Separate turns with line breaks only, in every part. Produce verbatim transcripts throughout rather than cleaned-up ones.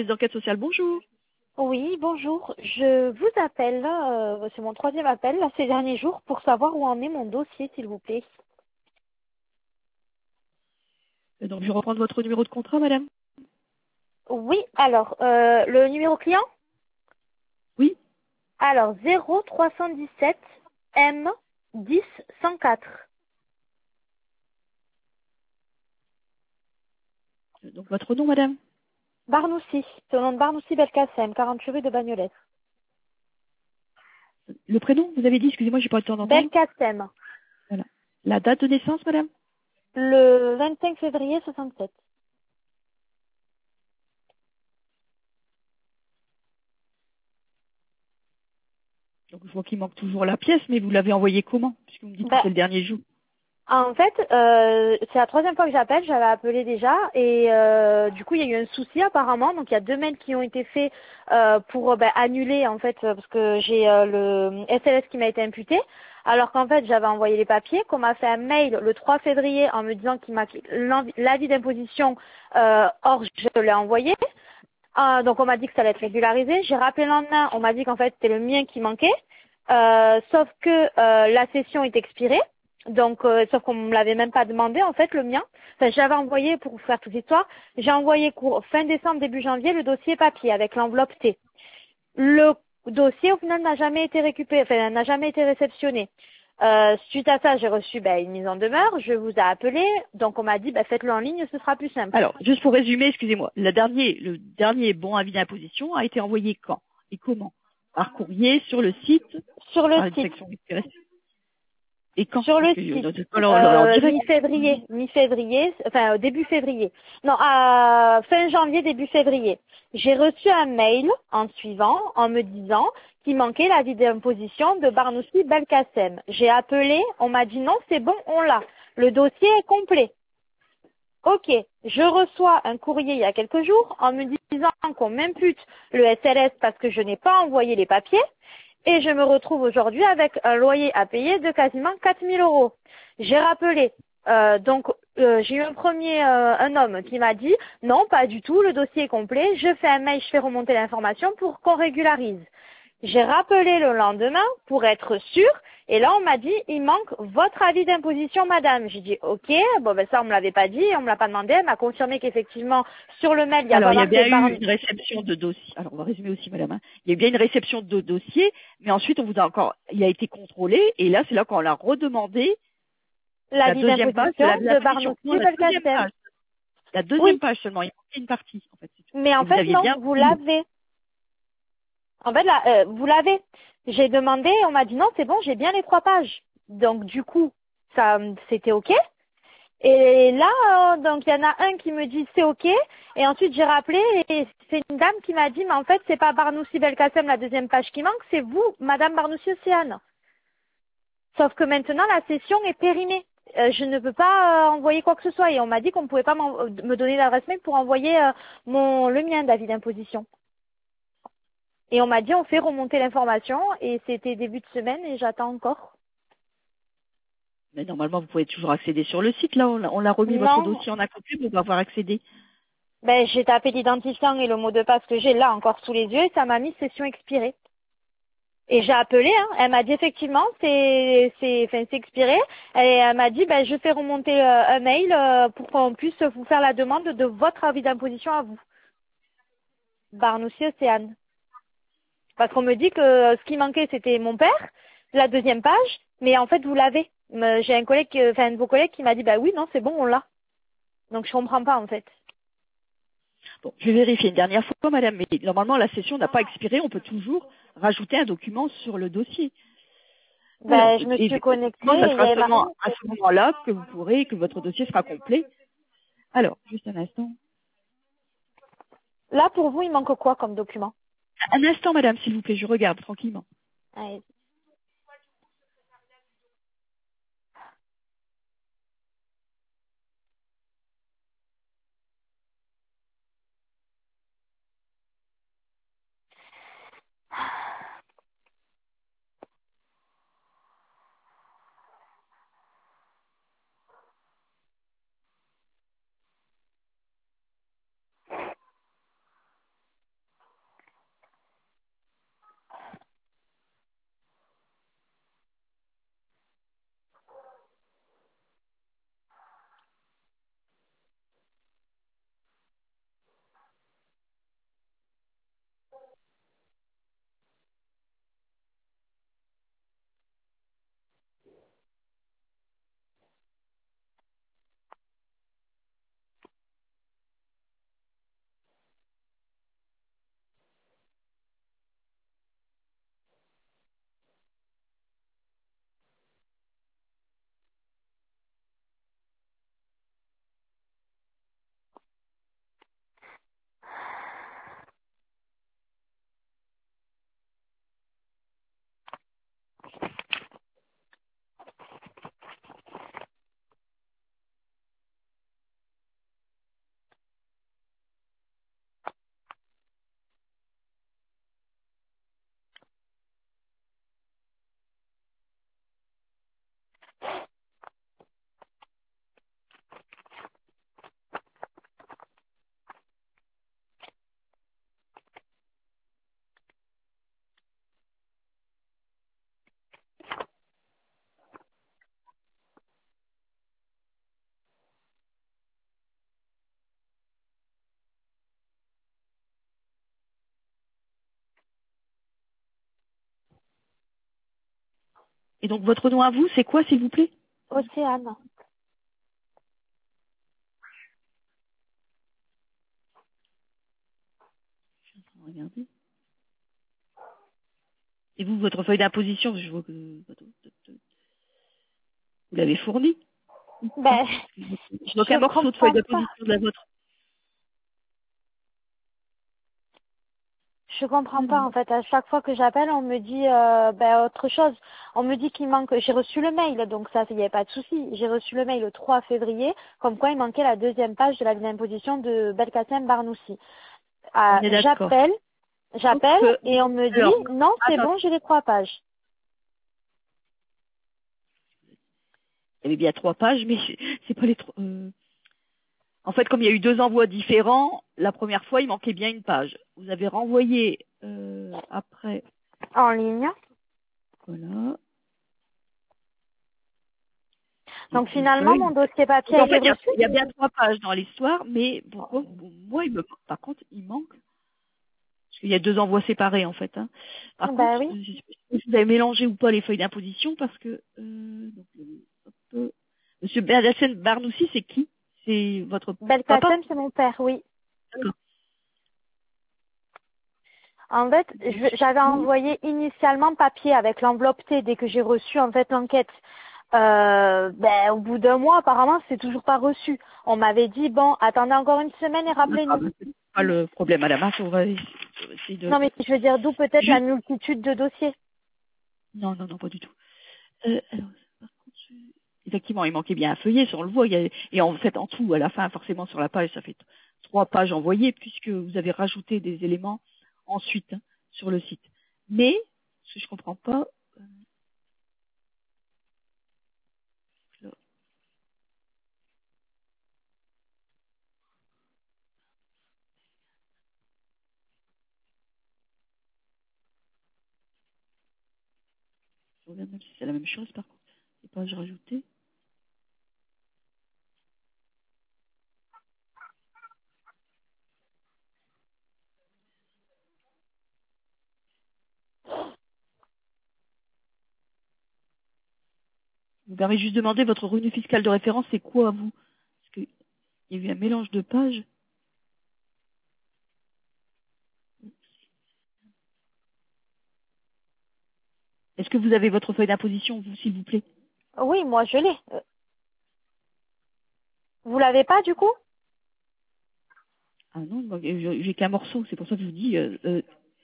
service d'enquête sociale, bonjour.
Oui, bonjour. Je vous appelle, euh, c'est mon troisième appel là, ces derniers jours pour savoir où en est mon dossier, s'il vous plaît.
Euh, Donc, je vais reprendre votre numéro de contrat, madame.
Oui, alors, euh, le numéro client.
Oui.
Alors, zéro trois cent dix-sept M dix cent quatre.
Euh, Donc, votre nom, madame.
Barnoussi, c'est au nom de Barnoussi Belkacem, quarante rue de Bagnolet.
Le prénom, vous avez dit, excusez-moi, j'ai pas le temps d'entendre.
Belkacem,
Voilà. La date de naissance, madame.
le vingt-cinq février soixante-sept.
Donc, je vois qu'il manque toujours la pièce, mais vous l'avez envoyée comment? Puisque vous me dites que
Bah,
c'est le dernier jour.
en fait, euh, c'est la troisième fois que j'appelle, j'avais appelé déjà et euh, du coup il y a eu un souci apparemment, donc il y a deux mails qui ont été faits euh, pour euh, ben, annuler en fait euh, parce que j'ai euh, le S L S qui m'a été imputé, alors qu'en fait j'avais envoyé les papiers, qu'on m'a fait un mail le trois février en me disant qu'il m'a l'envi- l'avis d'imposition, euh, or je l'ai envoyé. Euh, donc on m'a dit que ça allait être régularisé. J'ai rappelé le lendemain, on m'a dit qu'en fait c'était le mien qui manquait, Euh, sauf que euh, la session est expirée. Donc euh, sauf qu'on me l'avait même pas demandé en fait le mien. Enfin j'avais envoyé pour vous faire toute l'histoire. J'ai envoyé cour- fin décembre début janvier le dossier papier avec l'enveloppe T. Le dossier au final n'a jamais été récupéré, enfin n'a jamais été réceptionné. Euh, suite à ça, j'ai reçu ben, une mise en demeure, je vous ai appelé, donc on m'a dit ben, faites-le en ligne, ce sera plus simple.
Alors, juste pour résumer, excusez-moi, le dernier, le dernier bon avis d'imposition a été envoyé quand et comment? Par courrier, sur le site,
Sur le
par une
site.
section récupérée. Et quand?
Sur
Parce
le
que je
site,
ne sais pas leur, leur, leur
euh,
direct.
mi-février, mi-février, enfin euh, début février. Non, à fin janvier, début février. J'ai reçu un mail en suivant, en me disant qu'il manquait l'avis d'imposition de Barnoussi Belkacem. J'ai appelé, on m'a dit non, c'est bon, on l'a. Le dossier est complet. Ok, je reçois un courrier il y a quelques jours en me disant qu'on m'impute le S L S parce que je n'ai pas envoyé les papiers et je me retrouve aujourd'hui avec un loyer à payer de quasiment quatre mille euros. J'ai rappelé, euh, donc euh, j'ai eu un premier, euh, un homme qui m'a dit non, pas du tout, le dossier est complet, je fais un mail, je fais remonter l'information pour qu'on régularise. J'ai rappelé le lendemain pour être sûr et là on m'a dit il manque votre avis d'imposition madame. J'ai dit ok, bon ben ça on me l'avait pas dit, on me l'a pas demandé, elle m'a confirmé qu'effectivement sur le mail il n'y a
Alors,
pas
il y a
marqué
bien
par
eu une réception de dossier. Alors, on va résumer aussi, madame. hein. Il y a eu bien une réception de dossier, mais ensuite, on vous a encore, il a été contrôlé, et là, c'est là qu'on l'a redemandé la
l'avis
deuxième page de
d'imposition
la
de
l'imposition.
Barnoussi
Non, la deuxième
Belkacem.
page. La deuxième
Oui,
page seulement. Il manquait une partie, en fait, c'est tout.
mais
Et
en
vous
fait
aviez
non,
bien
vous
rempli.
l'avez. En fait là, euh, vous l'avez. J'ai demandé, on m'a dit non c'est bon, j'ai bien les trois pages. Donc du coup, ça c'était ok. Et là, euh, donc il y en a un qui me dit c'est ok, et ensuite j'ai rappelé et c'est une dame qui m'a dit mais en fait c'est pas Barnoussi Belkacem la deuxième page qui manque, c'est vous, Madame Barnoussi Océane. Sauf que maintenant la session est périmée. Euh, je ne peux pas euh, envoyer quoi que ce soit et on m'a dit qu'on ne pouvait pas m'en- euh, me donner l'adresse mail pour envoyer euh, mon le mien d'avis d'imposition. Et on m'a dit on fait remonter l'information et c'était début de semaine et j'attends encore.
Mais normalement, vous pouvez toujours accéder sur le site. Là, on l'a on l'a remis votre
Non,
dossier en accoupe, vous pouvez avoir accédé.
ben j'ai tapé l'identifiant et le mot de passe que j'ai là encore sous les yeux et ça m'a mis session expirée. Et j'ai appelé, hein. Elle m'a dit effectivement c'est c'est enfin, c'est expiré. Et elle m'a dit ben je fais remonter euh, un mail euh, pour qu'on puisse vous faire la demande de votre avis d'imposition à vous. Barnoussi Océane. Parce qu'on me dit que euh, ce qui manquait c'était mon père, la deuxième page, mais en fait vous l'avez. Me- J'ai un collègue, euh, enfin un de vos collègues qui m'a dit bah oui non c'est bon on l'a. Donc je comprends pas en fait.
Bon, je vais vérifier une dernière fois, madame, mais normalement, la session n'a pas expiré. On peut toujours rajouter un document sur le dossier. Alors,
Ben je me
et
suis connectée
effectivement, ça
et il y
sera
avait marqué.
seulement à ce moment-là que vous pourrez, que votre dossier sera complet. Alors, juste un instant.
Là pour vous il manque quoi comme document?
Un instant, madame, s'il vous plaît, je regarde tranquillement.
Allez.
Et donc votre nom à vous, c'est quoi s'il vous plaît?
Océane.
Regardez. Et vous, votre feuille d'imposition, je vois que vous l'avez fournie.
Ben,
Je vois qu'un
je
morceau de feuille
comprends pas.
d'imposition de la vôtre.
Je comprends pas
Mhm.
en fait. À chaque fois que j'appelle, on me dit euh, ben, autre chose. On me dit qu'il manque. J'ai reçu le mail, donc ça, il n'y avait pas de souci. J'ai reçu le mail le trois février, comme quoi il manquait la deuxième page de la d'imposition de Belkacem Barnoussi.
On
Ah,
est d'accord.
j'appelle,
Donc,
j'appelle
euh,
et on me dit
alors,
non, c'est
attendez,
bon, j'ai les trois pages.
il y avait bien trois pages, mais c'est pas les trois. euh, En fait, comme il y a eu deux envois différents, la première fois, il manquait bien une page. Vous avez renvoyé euh, après,
En ligne.
voilà, les
Donc
deux
finalement,
feuilles.
mon dossier papier
Donc
a
en
été
fait, il y a,
reçu.
il y a bien trois pages dans l'histoire, mais pourquoi moi, il me, par contre, il manque, parce qu'il y a deux envois séparés en fait. Hein. Par contre,
Ben oui.
euh, je sais pas si vous avez mélangé ou pas les feuilles d'imposition, parce que euh, donc, euh, hop, euh, Monsieur Bernadette Barnoussi, c'est qui? C'est votre papa?
Belkacem, c'est mon père, oui.
D'accord.
En fait, je- j'avais envoyé initialement papier avec l'enveloppe T dès que j'ai reçu en fait l'enquête. Euh, ben, au bout d'un mois, apparemment, c'est toujours pas reçu. On m'avait dit bon, attendez encore une semaine et
Ah,
rappelez-nous.
bah, c'est pas le problème à la masse, on va essayer de...
Non, mais je veux dire d'où peut-être la
Juste...
multitude de dossiers.
Non, non, non, pas du tout. Euh, alors, par contre, je- effectivement, il manquait bien un feuillet, ça on le voit, il y a- et en fait, en tout, à la fin, forcément, sur la page, ça fait t- trois pages envoyées, puisque vous avez rajouté des éléments ensuite hein, sur le site. Mais, ce que je comprends pas, euh, là, je regarde même si c'est la même chose, par contre, les pages rajoutées. Vous m'avez juste demandé votre revenu fiscal de référence, c'est quoi à vous? Parce qu'il y a eu un mélange de pages. Est-ce que vous avez votre feuille d'imposition, vous, s'il vous plaît?
Oui, moi je l'ai. Euh, Vous l'avez pas du coup?
Ah non, moi, j'ai j'ai qu'un morceau, c'est pour ça que je vous dis... euh, euh,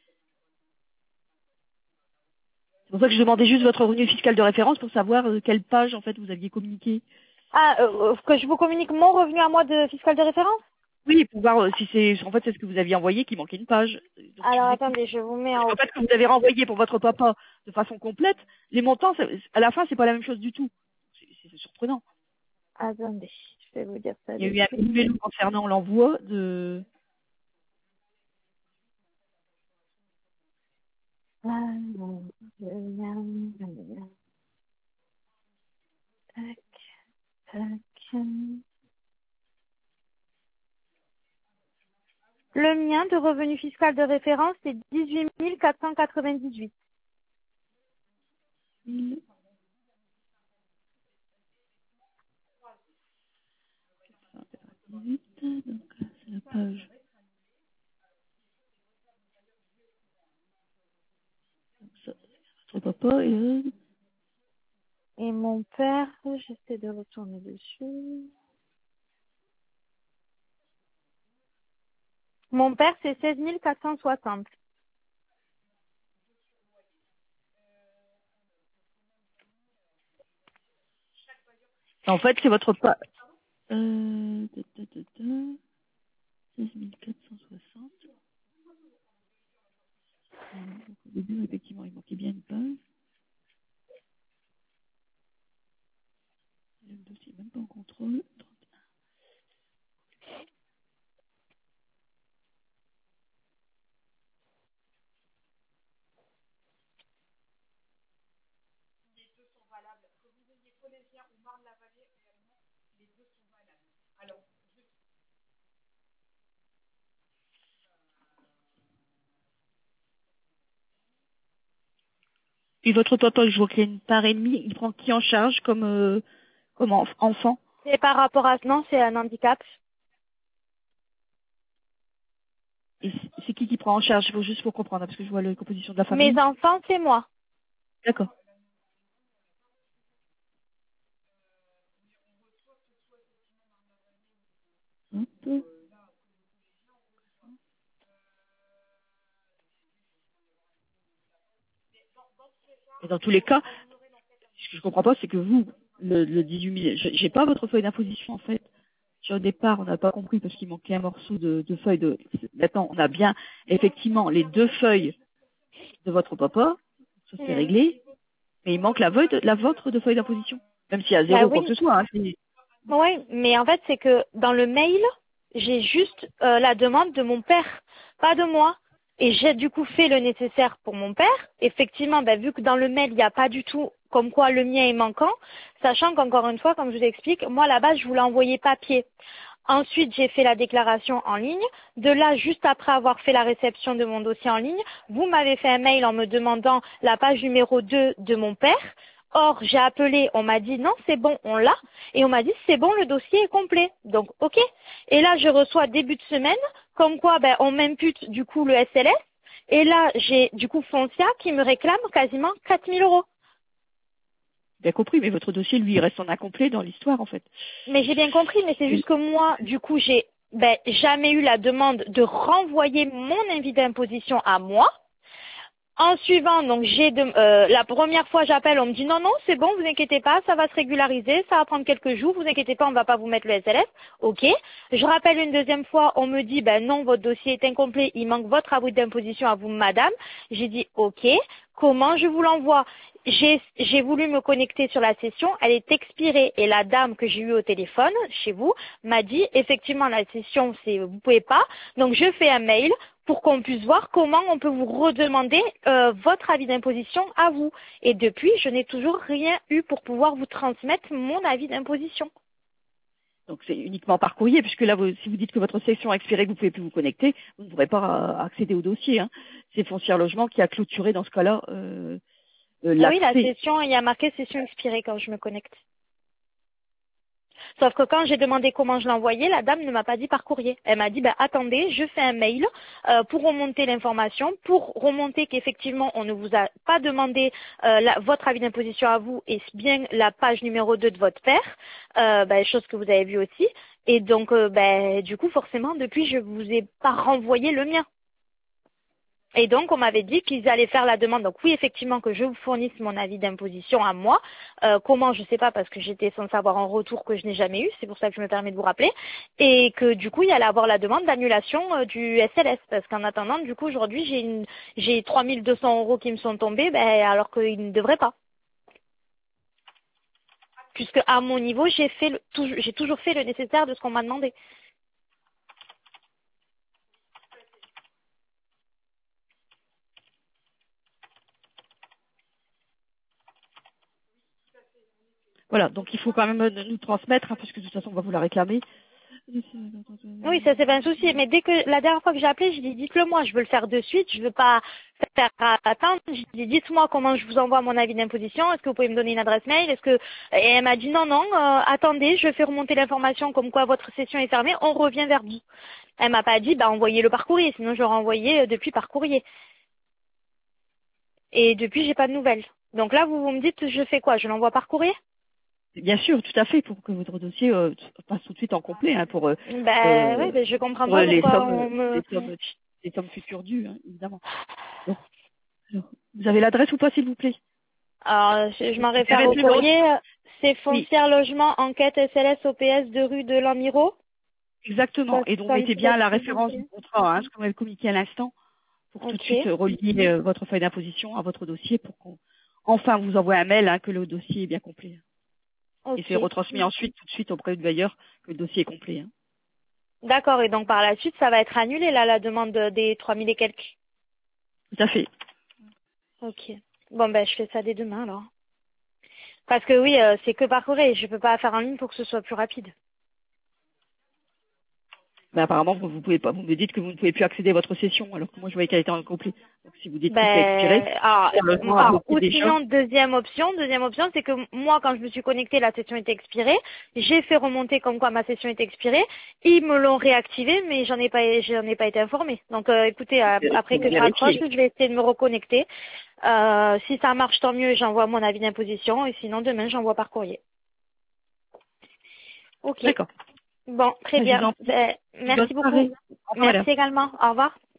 c'est pour ça que je demandais juste votre revenu fiscal de référence pour savoir euh, quelle page, en fait, vous aviez communiqué.
Ah, euh, euh, que je vous communique mon revenu à moi de fiscal de référence?
Oui, pour voir euh, si c'est... En fait, c'est ce que vous aviez envoyé qui manquait une page. Donc, je
Alors
vous écoute.
attendez, je vous mets
Parce
en
qu'en
haut.
fait, quand vous avez renvoyé pour votre papa de façon complète, les montants, ça- à la fin, c'est pas la même chose du tout. C'est c'est surprenant.
Attendez, je vais vous dire ça
Il y a
de
eu un
suite.
mélo concernant l'envoi de...
Ah, non, tac, tac. Le mien de revenu fiscal de référence, c'est dix-huit mille quatre cent quatre-vingt-dix-huit.
mille dix-huit, donc là, c'est la page. Ça, c'est votre papa et... euh,
Et mon père, j'essaie de retourner dessus. Mon père, c'est seize mille quatre cent soixante.
En fait, c'est votre papa... Euh... ta, ta, ta, ta, seize mille quatre cent soixante. Voilà, donc au début, effectivement, il manquait bien une page. Le dossier n'est même pas en contrôle. Et votre papa, je vois qu'il y a une part et demie, il prend qui en charge comme, euh, comme enf- enfant?
C'est par rapport à... Non, c'est un handicap.
Et c- c'est qui qui prend en charge? Il faut juste pour comprendre, hein, parce que je vois la composition de la
Mes
famille.
enfants, c'est moi.
D'accord. Hop. Et dans tous les cas, ce que je comprends pas, c'est que vous, le, le dix-huit mille, j'ai j'ai pas votre feuille d'imposition en fait. Au départ, on n'a pas compris parce qu'il manquait un morceau de, de feuille de. Maintenant, on a bien effectivement les deux feuilles de votre papa, ça c'est
Mhm.
réglé, mais il manque la, feuille de, la vôtre de feuille d'imposition, même s'il y a
Bah
zéro quoi que
oui.
ce soit. Hein, c'est-
Oui, mais en fait, c'est que dans le mail, j'ai juste euh, la demande de mon père, pas de moi. Et j'ai du coup fait le nécessaire pour mon père. Effectivement, bah, vu que dans le mail, il n'y a pas du tout comme quoi le mien est manquant, sachant qu'encore une fois, comme je vous explique, moi là-bas, je voulais envoyer papier. Ensuite, j'ai fait la déclaration en ligne. De là, juste après avoir fait la réception de mon dossier en ligne, vous m'avez fait un mail en me demandant la page numéro deux de mon père. Or, j'ai appelé, on m'a dit non, c'est bon, on l'a. Et on m'a dit c'est bon, le dossier est complet. Donc, ok. Et là, je reçois début de semaine, comme quoi ben, on m'impute du coup le S L S. Et là, j'ai du coup Foncia qui me réclame quasiment quatre mille euros.
Bien compris, mais votre dossier lui il reste en incomplet dans l'histoire en fait.
Mais j'ai bien compris, mais c'est juste que moi, du coup, j'ai ben, jamais eu la demande de renvoyer mon avis d'imposition à moi. En suivant, donc j'ai de- euh, la première fois j'appelle, on me dit non non c'est bon, vous inquiétez pas, ça va se régulariser, ça va prendre quelques jours, vous inquiétez pas, on va pas vous mettre le S L S. Ok. Je rappelle une deuxième fois, on me dit ben non votre dossier est incomplet, il manque votre avis d'imposition à vous madame. J'ai dit ok. Comment je vous l'envoie? J'ai j'ai voulu me connecter sur la session, elle est expirée et la dame que j'ai eue au téléphone chez vous m'a dit effectivement la session c'est vous pouvez pas, donc je fais un mail pour qu'on puisse voir comment on peut vous redemander euh, votre avis d'imposition à vous. Et depuis, je n'ai toujours rien eu pour pouvoir vous transmettre mon avis d'imposition.
Donc c'est uniquement par courrier, puisque là, vous- si vous dites que votre section a expiré, que vous ne pouvez plus vous connecter, vous ne pourrez pas euh, accéder au dossier. Hein. C'est Foncière Logement qui a clôturé dans ce cas-là euh, euh,
Ah oui, la
l'accès.
session, il y a marqué session expirée quand je me connecte. Sauf que quand j'ai demandé comment je l'envoyais, la dame ne m'a pas dit par courrier. Elle m'a dit, ben, attendez, je fais un mail euh, pour remonter l'information, pour remonter qu'effectivement, on ne vous a pas demandé euh, la- votre avis d'imposition à vous et bien la page numéro deux de votre père, euh, ben, chose que vous avez vue aussi. Et donc, euh, ben, du coup, forcément, depuis, je vous ai pas renvoyé le mien. Et donc, on m'avait dit qu'ils allaient faire la demande. Donc, oui, effectivement, que je vous fournisse mon avis d'imposition à moi. Euh, comment, je ne sais pas, parce que j'étais censée avoir un retour que je n'ai jamais eu. C'est pour ça que je me permets de vous rappeler. Et que, du coup, il y allait avoir la demande d'annulation euh, du S L S. Parce qu'en attendant, du coup, aujourd'hui, j'ai une, j'ai trois mille deux cents euros qui me sont tombés, ben, alors qu'ils ne devraient pas. Puisque, à mon niveau, j'ai fait le, tou- j'ai toujours fait le nécessaire de ce qu'on m'a demandé.
Voilà, donc il faut quand même euh, nous transmettre, hein, puisque de toute façon, on va vous la réclamer.
Oui, ça c'est pas un souci. Mais dès que la dernière fois que j'ai appelé, j'ai dit dites-le moi, je veux le faire de suite, je veux pas faire attendre. J'ai dit dites-moi comment je vous envoie mon avis d'imposition. Est-ce que vous pouvez me donner une adresse mail? Est-ce que et elle m'a dit non non, euh, attendez, je fais remonter l'information comme quoi votre session est fermée, on revient vers vous. Elle m'a pas dit bah envoyez-le par courrier, sinon j'aurais envoyé euh, depuis par courrier. Et depuis j'ai pas de nouvelles. Donc là vous, vous me dites je fais quoi? Je l'envoie par courrier?
Bien sûr, tout à fait, pour que votre dossier euh, passe tout de suite en complet, hein, pour, euh,
Ben ouais,
euh,
ben je comprends
pour
pas
les
pourquoi
sommes,
on me.
les sommes, les sommes futures dues, hein, évidemment. Donc, alors, vous avez l'adresse ou pas, s'il vous plaît?
Alors, je, je m'en
Je
réfère
vais
au
mettre le nom.
courrier. C'est
Oui,
foncière logement enquête S L S O P S de rue de Lamiro.
exactement. Et donc, mettez bien
soixante-sept
la
s'il vous
référence du
plaît.
contrat, hein, ce qu'on va communiquer à l'instant, pour tout de
Ok.
suite euh, relier euh, votre feuille d'imposition à votre dossier, pour qu'on enfin vous envoie un mail hein, que le dossier est bien complet. Et c'est
Ok.
retransmis ensuite, tout de suite auprès du bailleur, que le dossier est complet. Hein.
D'accord. Et donc par la suite, ça va être annulé là, la demande de- des trois mille et quelques.
Tout à fait.
Ok. Bon ben je fais ça dès demain alors. Parce que oui, euh, c'est que par courrier. Je peux pas faire en ligne pour que ce soit plus rapide.
Mais apparemment, vous, vous pouvez pas, vous me dites que vous ne pouvez plus accéder à votre session, alors que moi, je voyais qu'elle était incomplète. Donc, si vous dites que c'est expiré,
Ben, alors,
sérieusement,
alors, ou
adoptez des
sinon,
choses.
deuxième option, deuxième option, c'est que moi, quand je me suis connectée, la session était expirée. J'ai fait remonter comme quoi ma session était expirée. Ils me l'ont réactivée, mais j'en ai pas, j'en ai pas été informée. Donc, euh, écoutez, euh, après
Vous
que je raccroche,
vérifiez.
je vais essayer de me reconnecter. Euh, si ça marche, tant mieux, j'envoie mon avis d'imposition. Et sinon, demain, j'envoie par courrier. Ok.
D'accord.
Bon, très
Ben, je vous
bien.
en prie.
Ben,
Bonne
merci beaucoup.
soirée. Au revoir, madame.
Merci également. Au revoir.